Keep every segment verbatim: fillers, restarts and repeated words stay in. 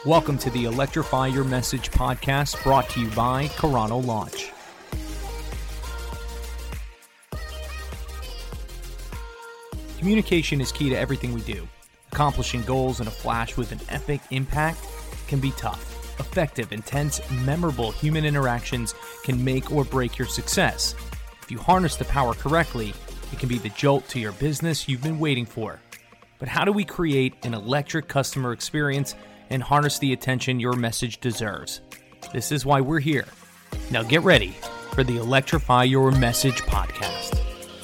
Welcome to the Electrify Your Message podcast, brought to you by Carano Launch. Communication is key to everything we do. Accomplishing goals in a flash with an epic impact can be tough. Effective, intense, memorable human interactions can make or break your success. If you harness the power correctly, it can be the jolt to your business you've been waiting for. But how do we create an electric customer experience and harness the attention your message deserves? This is why we're here. Now get ready for the Electrify Your Message podcast.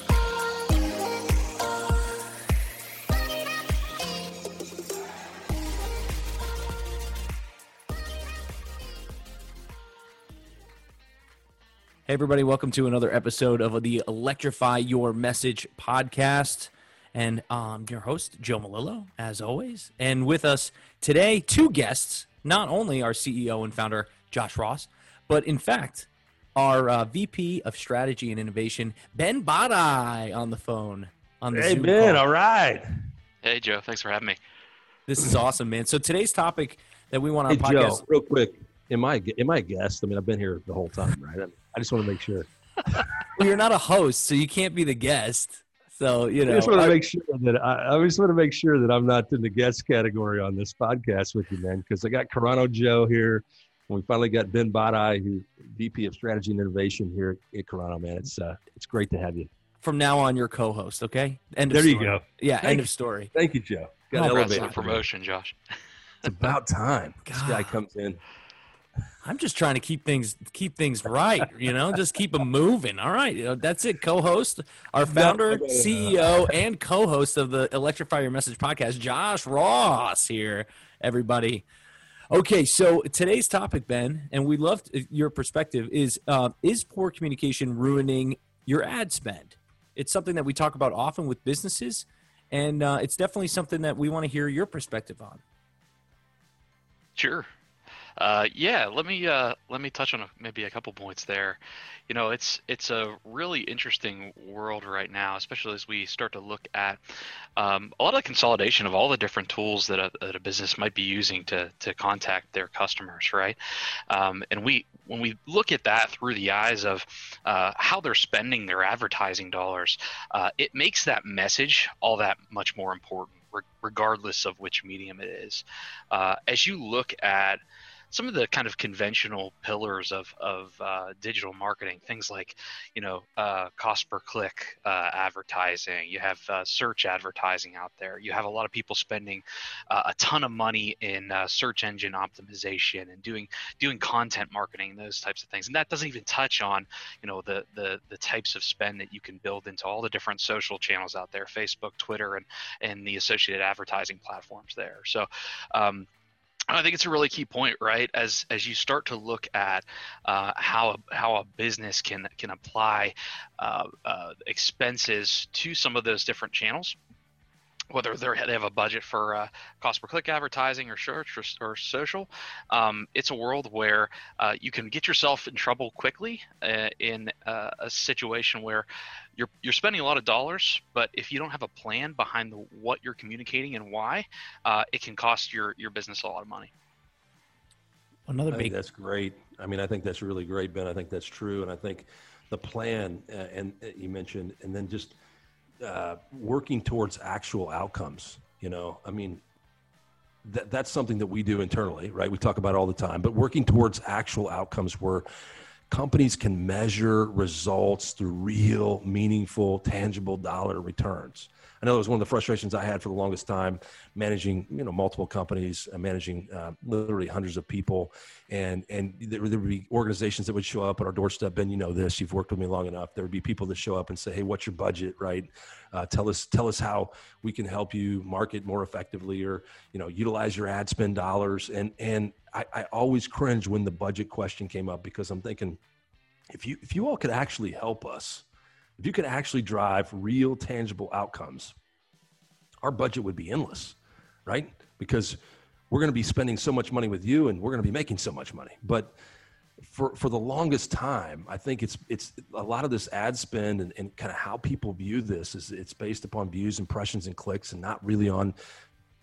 Hey everybody, welcome to another episode of the Electrify Your Message podcast. And I'm your host, Joe Melillo, as always. And with us today, two guests, not only our C E O and founder, Josh Ross, but in fact, our uh, V P of Strategy and Innovation, Ben Badai, on the phone. On the hey, Zoom Ben, call. all right. Hey, Joe. Thanks for having me. This is awesome, man. So today's topic that we want on Hey, our podcast. Joe, real quick, am I, am I a guest? I mean, I've been here the whole time, right? I, I just want to make sure. Well, you're not a host, so you can't be the guest. So, you know. I just want to I, make sure that I, I just want to make sure that I'm not in the guest category on this podcast with you, man, because I got Carano Joe here. And we finally got Ben Badai, who V P of Strategy and Innovation here at Carano, man. It's uh, it's great to have you. From now on, you're co-host, okay? End of There story. you go. Yeah, Thank end you. of story. Thank you, Joe. Got Oh, Congrats elevated on the promotion, Josh. It's about time. This God. guy comes in. I'm just trying to keep things keep things right, you know, just keep them moving. All right, you know, that's it. Co-host, our founder, no, no, no. C E O, and co-host of the Electrify Your Message podcast, Josh Ross here, everybody. Okay, so today's topic, Ben, and we love your perspective, is uh, is poor communication ruining your ad spend? It's something that we talk about often with businesses, and uh, it's definitely something that we want to hear your perspective on. Sure. Uh, yeah, let me uh, let me touch on a, maybe a couple points there. You know, it's it's a really interesting world right now, especially as we start to look at um, a lot of consolidation of all the different tools that a, that a business might be using to to contact their customers, right? Um, and we when we look at that through the eyes of uh, how they're spending their advertising dollars, uh, it makes that message all that much more important, regardless of which medium it is. Uh, as you look at some of the kind of conventional pillars of, of uh, digital marketing, things like, you know, uh, cost per click uh, advertising, you have uh, search advertising out there. You have a lot of people spending uh, a ton of money in uh, search engine optimization and doing doing content marketing, those types of things. And that doesn't even touch on, you know, the the the types of spend that you can build into all the different social channels out there, Facebook, Twitter, and and the associated advertising platforms there. So, um, I think it's a really key point, right? As as you start to look at uh, how how a business can can apply uh, uh, expenses to some of those different channels, whether they're, they have a budget for uh, cost per click advertising or search or, or social, um, it's a world where uh, you can get yourself in trouble quickly uh, in uh, a situation where you're you're spending a lot of dollars, but if you don't have a plan behind the, what you're communicating and why, uh, it can cost your your business a lot of money. Another I big. think that's great. I mean, I think that's really great, Ben. I think that's true, and I think the plan uh, and uh, you mentioned, and then just uh, working towards actual outcomes. You know, I mean, that that's something that we do internally, right? We talk about it all the time, but working towards actual outcomes where companies can measure results through real, meaningful, tangible dollar returns. I know it was one of the frustrations I had for the longest time, managing, you know, multiple companies, uh, managing uh, literally hundreds of people, and and there, there would be organizations that would show up at our doorstep. And you know this, you've worked with me long enough. There would be people that show up and say, "Hey, what's your budget? Right? Uh, tell us tell us how we can help you market more effectively, or you know, utilize your ad spend dollars." And and I, I always cringe when the budget question came up, because I'm thinking, if you if you all could actually help us, if you could actually drive real tangible outcomes, our budget would be endless, right? Because we're going to be spending so much money with you and we're going to be making so much money. But for, for the longest time, I think it's it's a lot of this ad spend and, and kind of how people view this is it's based upon views, impressions, and clicks, and not really on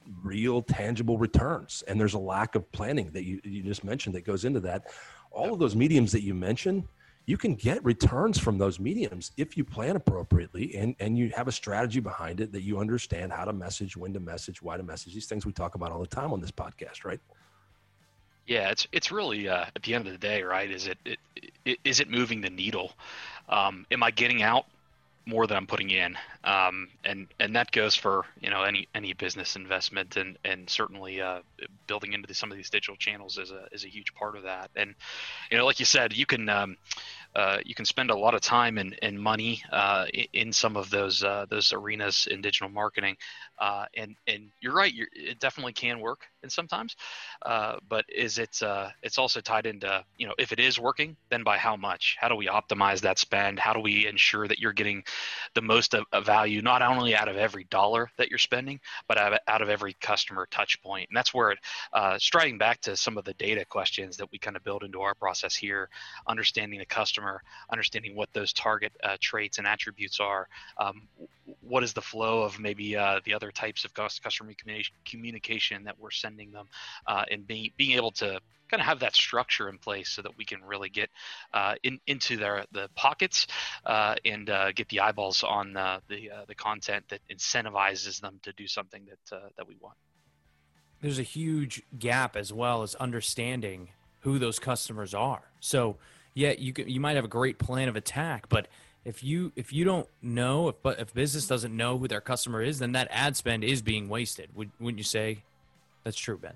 real tangible returns. And there's a lack of planning that you, you just mentioned that goes into that. All of those mediums that you mentioned, you can get returns from those mediums if you plan appropriately and, and you have a strategy behind it, that you understand how to message, when to message, why to message, these things we talk about all the time on this podcast, right? Yeah, it's it's really uh, at the end of the day, right? Is it, it, it is it moving the needle? Um, am I getting out more than I'm putting in? Um, and and that goes for, you know, any any business investment, and and certainly uh, building into the, some of these digital channels is a is a huge part of that. And you know, like you said, you can um, uh, you can spend a lot of time and, and money uh, in, in some of those uh, those arenas in digital marketing, uh, and and you're right, you're, it definitely can work, and sometimes, uh, but is it uh, it's also tied into, you know, if it is working, then by how much? How do we optimize that spend? How do we ensure that you're getting the most of, of value, not only out of every dollar that you're spending, but out of, out of every customer touch point? And that's where it, uh, striding back to some of the data questions that we kind of build into our process here, understanding the customer, understanding what those target uh, traits and attributes are, um, what is the flow of maybe uh, the other types of customer communication, communication that we're sending them, uh, and being, being able to kind of have that structure in place so that we can really get uh, in, into their the pockets uh, and uh, get the eyeballs on uh, the uh, the content that incentivizes them to do something that uh, that we want. There's a huge gap as well as understanding who those customers are. So yeah, you can, you might have a great plan of attack, but if you if you don't know, if but if business doesn't know who their customer is, then that ad spend is being wasted. Would, wouldn't you say that's true, Ben?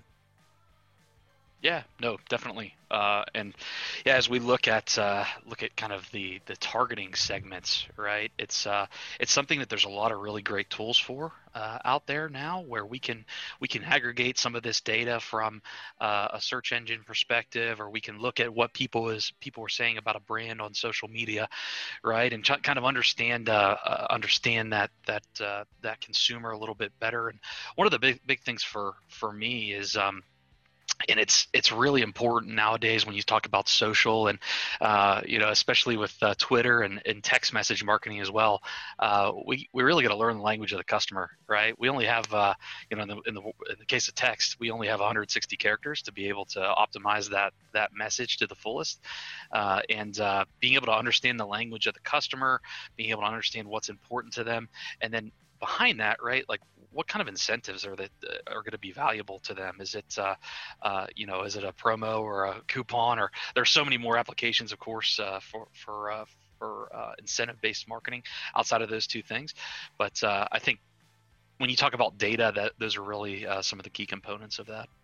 Yeah, no, definitely. Uh, and yeah, as we look at uh, look at kind of the the targeting segments, right? It's uh, it's something that there's a lot of really great tools for uh, out there now, where we can we can aggregate some of this data from uh, a search engine perspective, or we can look at what people is people are saying about a brand on social media, right? And ch- kind of understand uh, uh, understand that that uh, that consumer a little bit better. And one of the big big things for for me is um, and it's it's really important nowadays when you talk about social, and uh, you know, especially with uh, Twitter and, and text message marketing as well. Uh, we we really got to learn the language of the customer, right? We only have uh, you know in the, in the in the case of text, we only have one hundred sixty characters to be able to optimize that that message to the fullest, uh, and uh, being able to understand the language of the customer, being able to understand what's important to them, and then behind that, right, like, what kind of incentives are that are going to be valuable to them? Is it, uh, uh, you know, is it a promo or a coupon? Or there's so many more applications, of course, uh, for for uh, for uh, incentive-based marketing outside of those two things. But uh, I think when you talk about data, that those are really uh, some of the key components of that.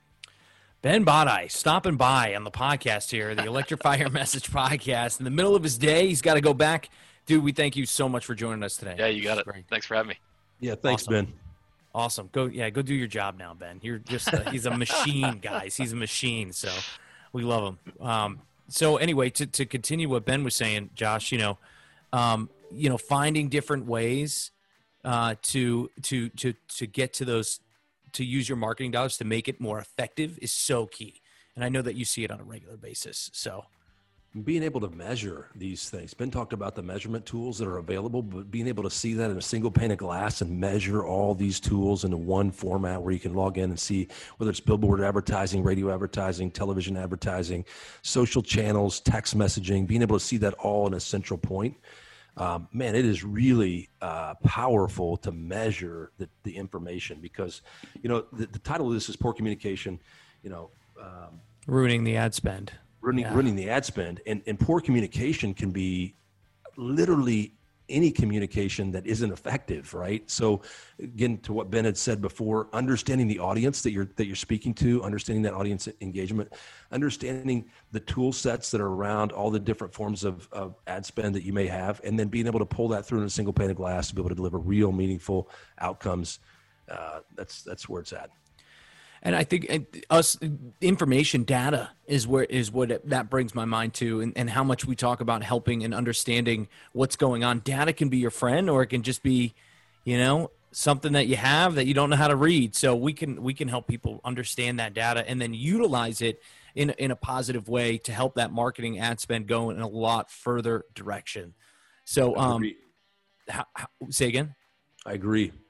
Ben Boddice stopping by on the podcast here, the Electrify Your Message podcast. In the middle of his day, he's got to go back. Dude, we thank you so much for joining us today. Yeah, you got it. Great. Thanks for having me. Yeah, thanks, Awesome. Ben. Awesome. Go, yeah, go do your job now, Ben. You're just, uh, he's a machine, guys. He's a machine. So we love him. Um, so anyway, to, to continue what Ben was saying, Josh, you know, um, you know, finding different ways uh, to, to, to, to get to those, to use your marketing dollars to make it more effective is so key. And I know that you see it on a regular basis. So being able to measure these things. Ben talked about the measurement tools that are available, but being able to see that in a single pane of glass and measure all these tools into one format where you can log in and see whether it's billboard advertising, radio advertising, television advertising, social channels, text messaging, being able to see that all in a central point. Um, man, it is really uh, powerful to measure the, the information, because, you know, the, the title of this is Poor Communication, you know. Um, ruining the ad spend. Running, yeah. running the ad spend, and, and poor communication can be literally any communication that isn't effective, right? So again, to what Ben had said before, understanding the audience that you're that you're speaking to, understanding that audience engagement, understanding the tool sets that are around all the different forms of, of ad spend that you may have, and then being able to pull that through in a single pane of glass to be able to deliver real, meaningful outcomes. Uh, that's that's where it's at. And I think us information data is where is what it, that brings my mind to, and, and how much we talk about helping and understanding what's going on. Data can be your friend, or it can just be, you know, something that you have that you don't know how to read. So we can we can help people understand that data and then utilize it in in a positive way to help that marketing ad spend go in a lot further direction. So, um, how, how, say again. I agree.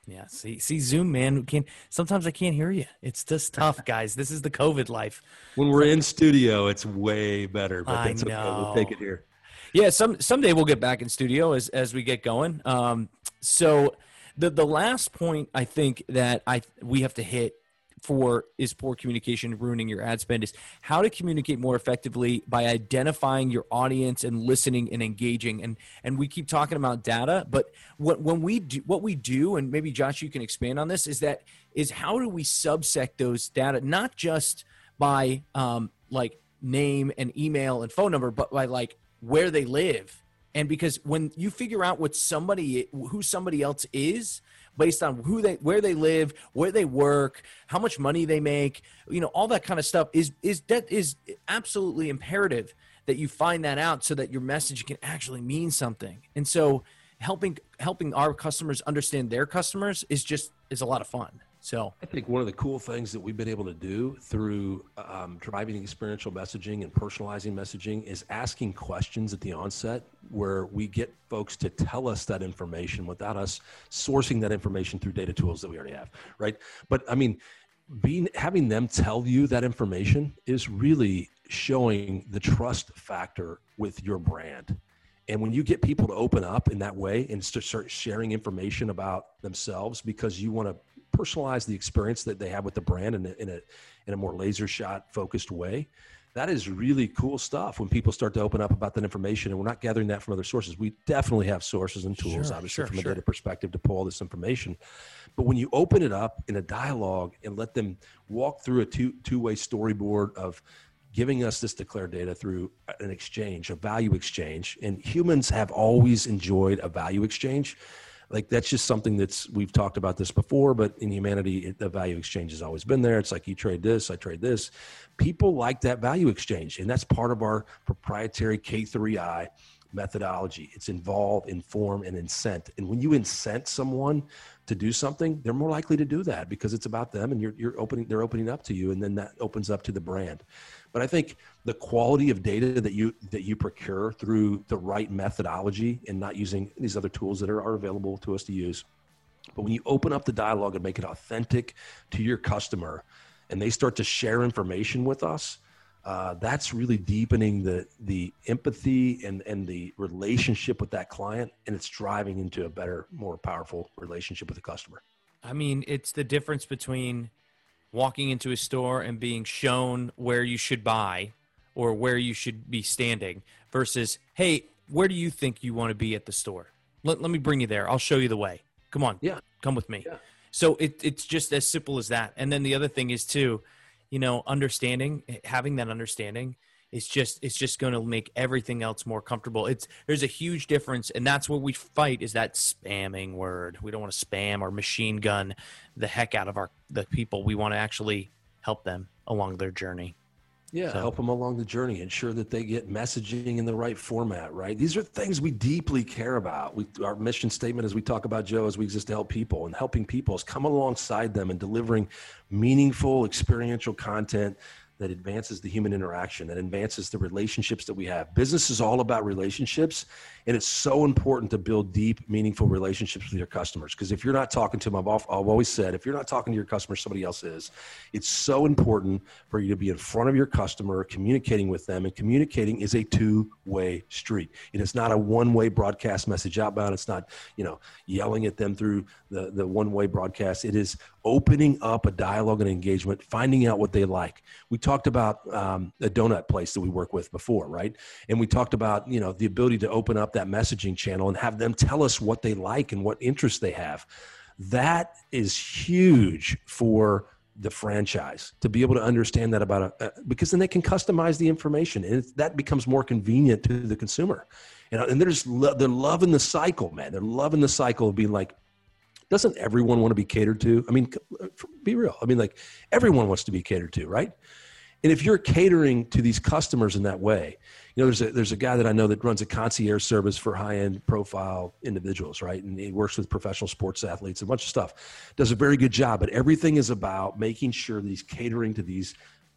Yeah. See, see Zoom, man. We can't, sometimes I can't hear you. It's just tough, guys. This is the COVID life. When we're in studio, it's way better, but I that's okay. know. We'll take it here. Yeah. Some, someday we'll get back in studio as, as we get going. Um, so the, the last point I think that I, we have to hit for is poor communication ruining your ad spend is how to communicate more effectively by identifying your audience and listening and engaging. And and we keep talking about data, but what when we do what we do, and maybe Josh, you can expand on this, is that is how do we subsect those data, not just by um, like name and email and phone number, but by like where they live. And because when you figure out what somebody who somebody else is, based on who they, where they live, where they work, how much money they make, you know, all that kind of stuff is, is that is absolutely imperative that you find that out so that your message can actually mean something. And so helping, helping our customers understand their customers is just, is a lot of fun. So I think one of the cool things that we've been able to do through um, driving experiential messaging and personalizing messaging is asking questions at the onset where we get folks to tell us that information without us sourcing that information through data tools that we already have, right? But I mean, being having them tell you that information is really showing the trust factor with your brand. And when you get people to open up in that way and start sharing information about themselves because you want to personalize the experience that they have with the brand in a, in a, in a more laser shot focused way, that is really cool stuff when people start to open up about that information. And we're not gathering that from other sources. We definitely have sources and tools, Sure, obviously, sure, from a sure. data perspective to pull all this information. But when you open it up in a dialogue and let them walk through a two, two-way storyboard of giving us this declared data through an exchange, a value exchange, and humans have always enjoyed a value exchange. Like that's just something that's, we've talked about this before, but in humanity, it, the value exchange has always been there. It's like you trade this, I trade this. People like that value exchange. And that's part of our proprietary K three I methodology. It's involve, inform, and incent. And when you incent someone to do something, they're more likely to do that because it's about them and you're, you're opening, they're opening up to you. And then that opens up to the brand. But I think the quality of data that you that you procure through the right methodology and not using these other tools that are, are available to us to use. But when you open up the dialogue and make it authentic to your customer and they start to share information with us, uh, that's really deepening the the empathy and, and the relationship with that client. And it's driving into a better, more powerful relationship with the customer. I mean, it's the difference between walking into a store and being shown where you should buy or where you should be standing versus, hey, where do you think you want to be at the store? Let, let me bring you there. I'll show you the way. Come on. Yeah. Come with me. Yeah. So it, it's just as simple as that. And then the other thing is too, you know, understanding, having that understanding is just, it's just going to make everything else more comfortable. It's, there's a huge difference. And that's what we fight is that spamming word. We don't want to spam or machine gun the heck out of our, the people. We want to actually help them along their journey. Yeah, So- help them along the journey, ensure that they get messaging in the right format, right? These are things we deeply care about. We, our mission statement, as we talk about, Joe, as we exist to help people, and helping people is come alongside them and delivering meaningful experiential content that advances the human interaction, that advances the relationships that we have. Business is all about relationships, and it's so important to build deep, meaningful relationships with your customers. Because if you're not talking to them, I've, I've always said, if you're not talking to your customer, somebody else is. It's so important for you to be in front of your customer, communicating with them, and communicating is a two-way street. It is not a one-way broadcast message outbound. It's not, you know, yelling at them through the, the one-way broadcast. It is opening up a dialogue and engagement, finding out what they like. We talked about um, a donut place that we work with before, right? And we talked about, you know, the ability to open up that messaging channel and have them tell us what they like and what interests they have. That is huge for the franchise to be able to understand that about a, uh, because then they can customize the information and it's, that becomes more convenient to the consumer. And, and they're just, lo- they're loving the cycle, man. They're loving the cycle of being like, doesn't everyone want to be catered to? I mean, be real. I mean, like everyone wants to be catered to, right? And if you're catering to these customers in that way, you know, there's a, there's a guy that I know that runs a concierge service for high-end profile individuals, right? And he works with professional sports athletes, a bunch of stuff, does a very good job, but everything is about making sure that he's catering to these,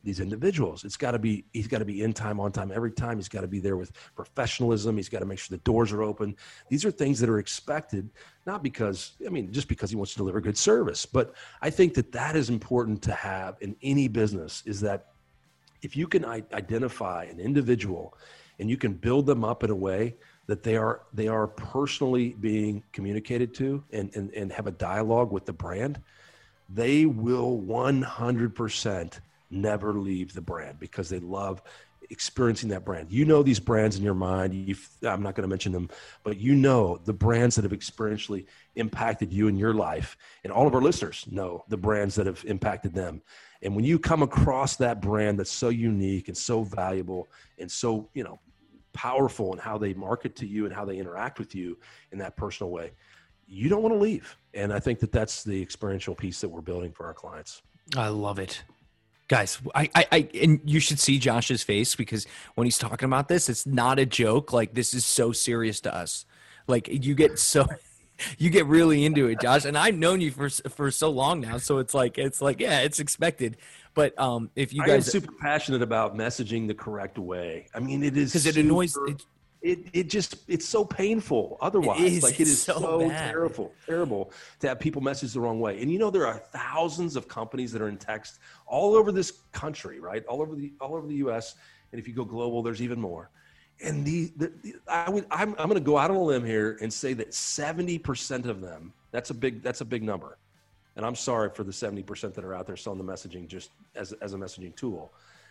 these individuals. It's got to be, he's got to be in time, on time, every time. He's got to be there with professionalism. He's got to make sure the doors are open. These are things that are expected, not because, I mean, just because he wants to deliver good service. But I think that that is important to have in any business, is that if you can identify an individual and you can build them up in a way that they are, they are personally being communicated to and, and, and have a dialogue with the brand, they will one hundred percent never leave the brand because they love experiencing that brand. You know these brands in your mind. You've, I'm not going to mention them, but you know the brands that have experientially impacted you in your life. And all of our listeners know the brands that have impacted them. And when you come across that brand that's so unique and so valuable and so, you know, powerful in how they market to you and how they interact with you in that personal way, you don't want to leave. And I think that that's the experiential piece that we're building for our clients. I love it. Guys, I, I, I, and you should see Josh's face, because when he's talking about this, it's not a joke. Like, this is so serious to us. Like, you get so, you get really into it, Josh. And I've known you for for so long now, so it's like, it's like, yeah, it's expected. But um, if you guys, I am super passionate about messaging the correct way. I mean, it is because it annoys. It, It it just, it's so painful otherwise. It is, like, it is so, so bad. terrible, terrible to have people message the wrong way. And you know, there are thousands of companies that are in text all over this country, right? All over the, all over the U S. And if you go global, there's even more. And the, the, the I would, I'm, I'm going to go out on a limb here and say that seventy percent of them, that's a big, that's a big number. And I'm sorry for the seventy percent that are out there selling the messaging just as, as a messaging tool.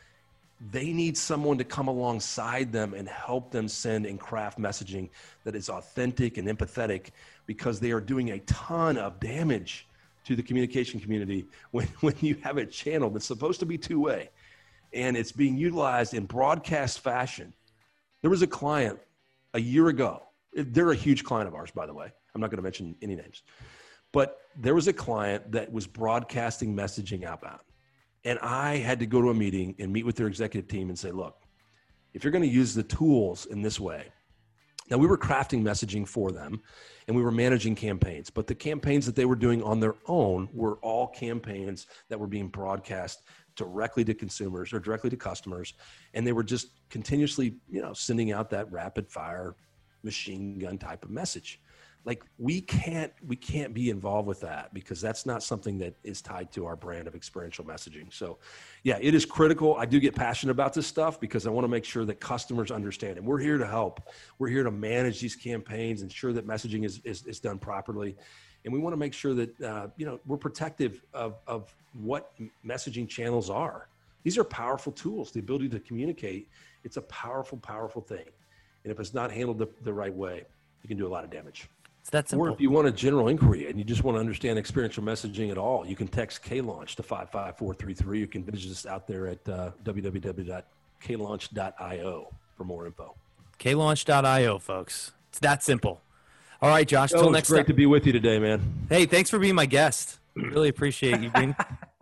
They need someone to come alongside them and help them send and craft messaging that is authentic and empathetic, because they are doing a ton of damage to the communication community when, when you have a channel that's supposed to be two-way and it's being utilized in broadcast fashion. There was a client a year ago. They're a huge client of ours, by the way. I'm not going to mention any names, but there was a client that was broadcasting messaging outbound. And I had to go to a meeting and meet with their executive team and say, look, if you're going to use the tools in this way, now we were crafting messaging for them and we were managing campaigns, but the campaigns that they were doing on their own were all campaigns that were being broadcast directly to consumers or directly to customers. And they were just continuously, you know, sending out that rapid fire machine gun type of message. Like, we can't, we can't be involved with that, because that's not something that is tied to our brand of experiential messaging. So yeah, it is critical. I do get passionate about this stuff because I want to make sure that customers understand, and we're here to help. We're here to manage these campaigns, ensure that messaging is, is, is done properly. And we want to make sure that, uh, you know, we're protective of, of what messaging channels are. These are powerful tools. The ability to communicate, it's a powerful, powerful thing. And if it's not handled the, the right way, you can do a lot of damage. It's that simple. Or if you want a general inquiry and you just want to understand experiential messaging at all, you can text K-Launch to five five four three three. You can visit us out there at uh, w w w dot k launch dot i o for more info. K launch dot i o, folks. It's that simple. All right, Josh, oh, till it's next great time. to be with you today, man. Hey, thanks for being my guest. Really appreciate you being.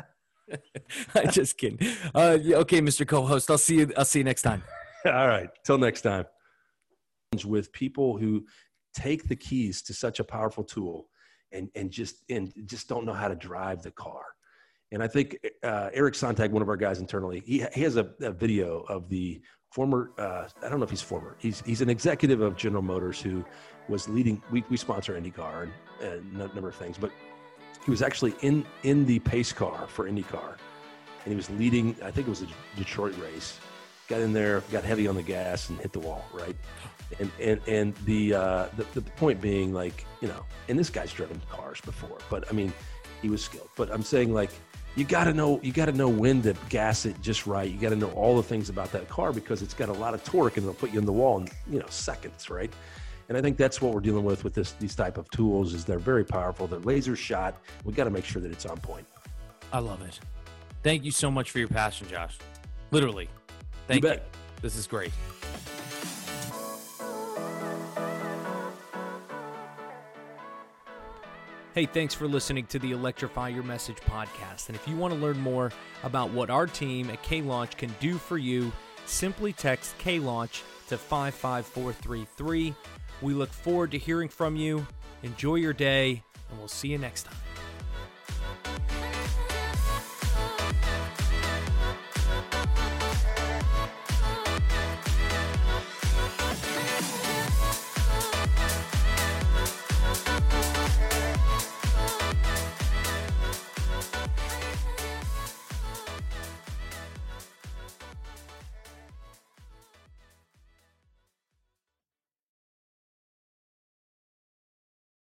I'm just kidding. Uh, yeah, okay, Mister Co-host, I'll see you. I'll see you next time. All right, till next time. With people who take the keys to such a powerful tool and, and just, and just don't know how to drive the car. And I think uh, Eric Sontag, one of our guys internally, he, he has a, a video of the former, uh, I don't know if he's former, he's, he's an executive of General Motors who was leading, we, we sponsor IndyCar and, and a number of things, but he was actually in, in the pace car for IndyCar. And he was leading, I think it was a Detroit race, got in there, got heavy on the gas and hit the wall, right? And and and the, uh, the the point being, like, you know, and this guy's driven cars before, but I mean, he was skilled. But I'm saying, like, you got to know you got to know when to gas it just right. You got to know all the things about that car, because it's got a lot of torque and it'll put you in the wall in, you know, seconds, right? And I think that's what we're dealing with with this these type of tools. Is they're very powerful. They're laser shot. We got to make sure that it's on point. I love it. Thank you so much for your passion, Josh. Literally. Thank you. You bet. This is great. Hey, thanks for listening to the Electrify Your Message podcast. And if you want to learn more about what our team at K-Launch can do for you, simply text K-Launch to five five four three three. We look forward to hearing from you. Enjoy your day, and we'll see you next time.